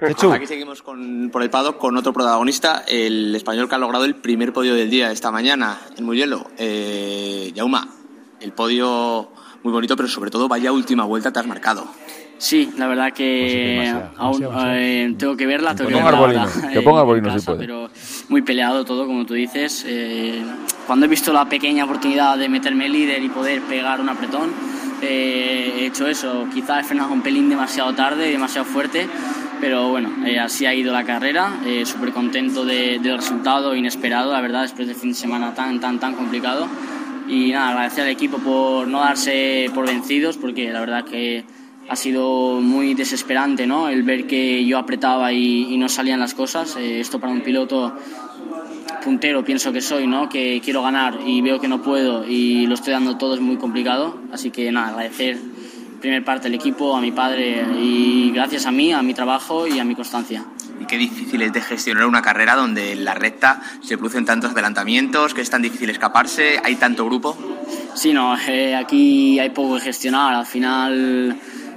Aquí seguimos por el paddock con otro protagonista, el español que ha logrado el primer podio del día esta mañana en Mugello. Jaume, el podio muy bonito, pero sobre todo vaya última vuelta te has marcado. Sí, la verdad que aún tengo que verla, que ponga Arbolino si puede. Pero muy peleado todo, como tú dices. Cuando he visto la pequeña oportunidad de meterme líder y poder pegar un apretón, he hecho eso. Quizás he frenado un pelín demasiado tarde, demasiado fuerte, pero bueno, así ha ido la carrera. Súper contento del resultado, inesperado, la verdad, después del fin de semana tan complicado. Y nada, agradecer al equipo por no darse por vencidos, porque la verdad que ha sido muy desesperante, ¿no? El ver que yo apretaba y no salían las cosas. Esto para un piloto puntero pienso que soy, ¿no? Que quiero ganar y veo que no puedo y lo estoy dando todo, es muy complicado. Así que nada, agradecer en primer parte al equipo, a mi padre y gracias a mí, a mi trabajo y a mi constancia. Y qué difícil es de gestionar una carrera donde en la recta se producen tantos adelantamientos, que es tan difícil escaparse, hay tanto grupo. Sí, no, aquí hay poco que gestionar. Al final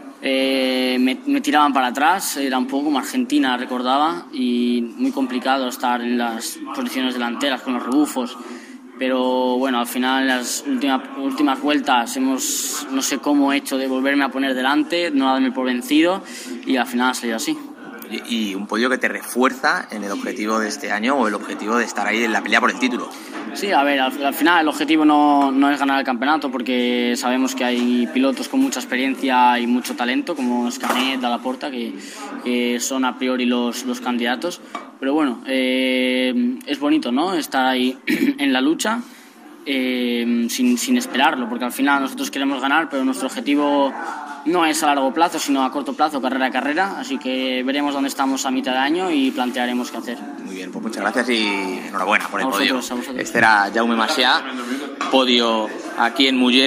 me tiraban para atrás, era un poco como Argentina, recordaba, y muy complicado estar en las posiciones delanteras con los rebufos. Pero bueno, al final en las últimas vueltas no sé cómo he hecho de volverme a poner delante, no darme por vencido y al final ha salido así. Y un podio que te refuerza en el objetivo de este año o el objetivo de estar ahí en la pelea por el título. Sí, a ver, al final el objetivo no es ganar el campeonato, porque sabemos que hay pilotos con mucha experiencia y mucho talento, como Canet, Dalla Porta, que son a priori los candidatos. Pero bueno, es bonito, ¿no?, estar ahí en la lucha sin esperarlo, porque al final nosotros queremos ganar, pero nuestro objetivo no es a largo plazo, sino a corto plazo, carrera a carrera. Así que veremos dónde estamos a mitad de año y plantearemos qué hacer. Muy bien, pues muchas gracias y enhorabuena por el podio. A vosotros. Este era Jaume Masia, podio aquí en Mugello.